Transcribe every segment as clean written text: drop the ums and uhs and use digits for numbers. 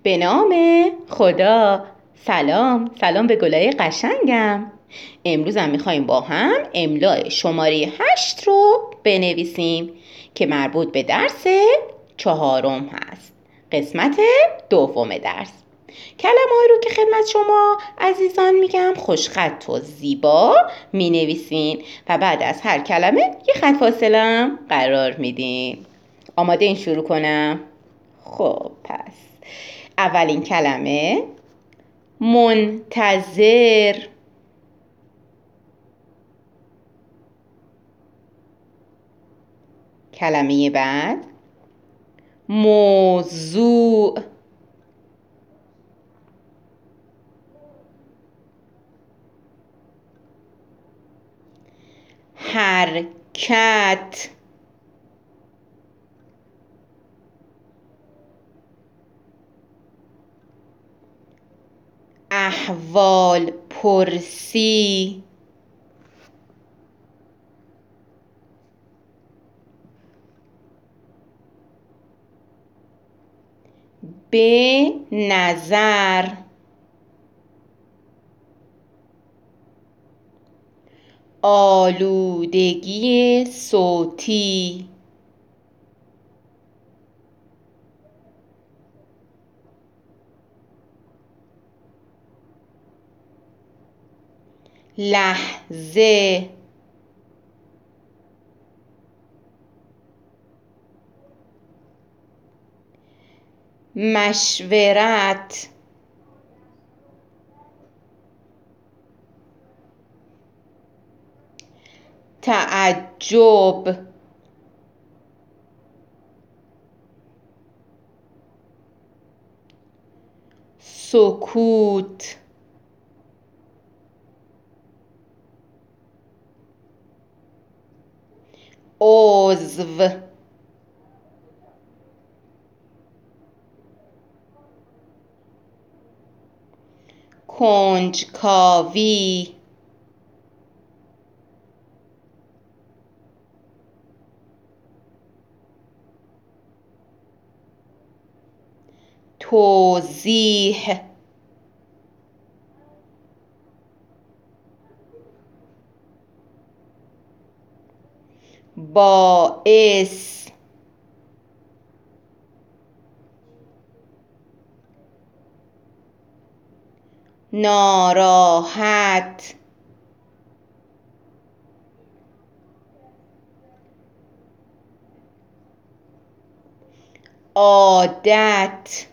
به نام خدا. سلام به گلای قشنگم. امروزم میخواییم با هم املای شماره 8 رو بنویسیم که مربوط به درس 4 هست، قسمت 2 درس. کلمه‌هایی رو که خدمت شما عزیزان میگم خوشخط و زیبا مینویسین و بعد از هر کلمه یه خط فاصله هم قرار میدین. آماده این شروع کنم؟ خب پس اولین کلمه منتظر. کلمه بعد موضوع. حرکت. احوال پرسی. به نظر. آلودگی صوتی. لحظه. مشورت. تعجب. سکوت. عضو. کنجکاوی. توضیح. باعث. ناراحت. عادت.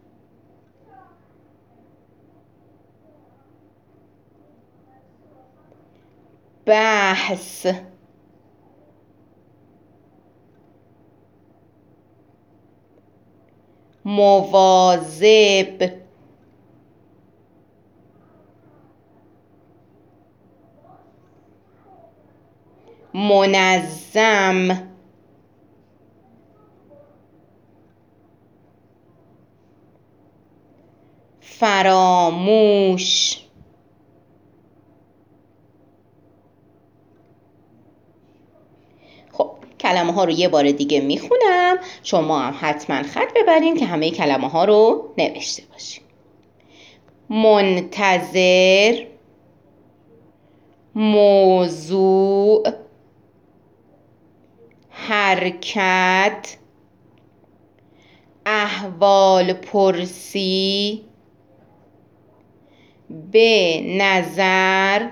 بحث. مواظب. منظم. فراموش. خب کلمه ها رو یه بار دیگه میخونم، شما هم حتما خط ببرین که همه کلمه ها رو نوشته باشین. منتظر. موضوع. حرکت. احوال پرسی. به نظر.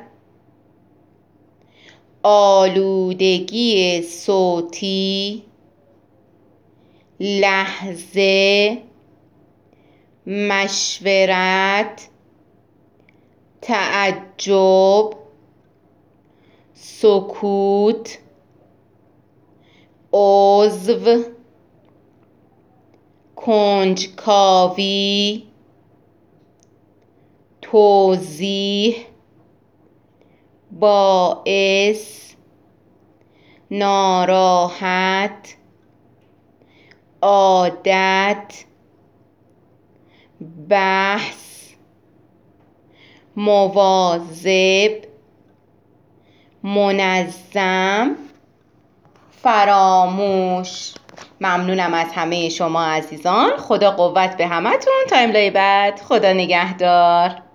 آلودگی صوتی. لحظه. مشورت. تعجب. سکوت. عضو. کنجکاوی. توضیح. باعث. ناراحت. عادت. بحث. مواظب. منظم. فراموش. ممنونم از همه شما عزیزان. خدا قوت به همتون. تا املای بعد، خدا نگهدار.